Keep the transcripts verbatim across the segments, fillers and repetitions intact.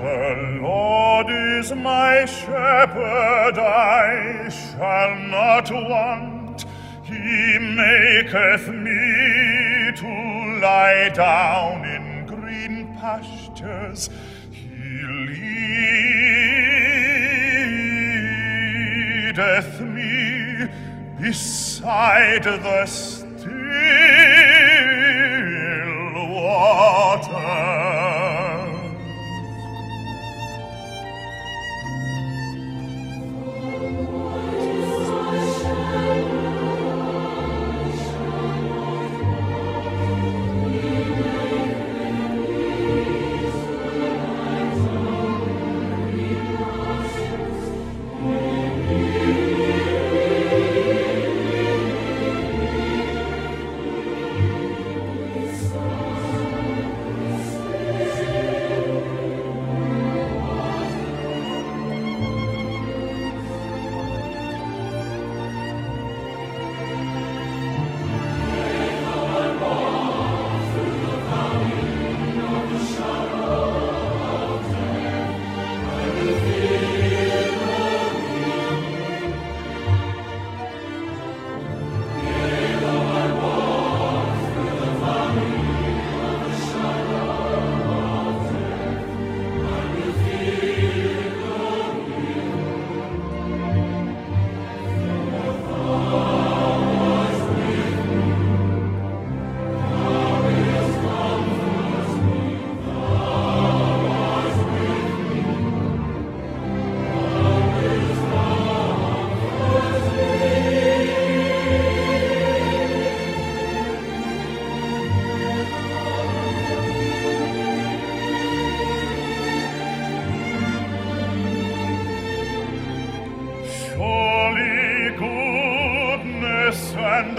The Lord is my shepherd, I shall not want. He maketh me to lie down in green pastures. He leadeth me beside the still waters. And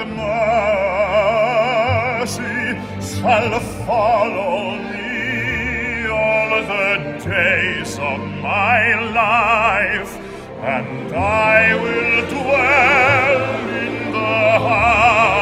mercy shall follow me all the days of my life, and I will dwell in the house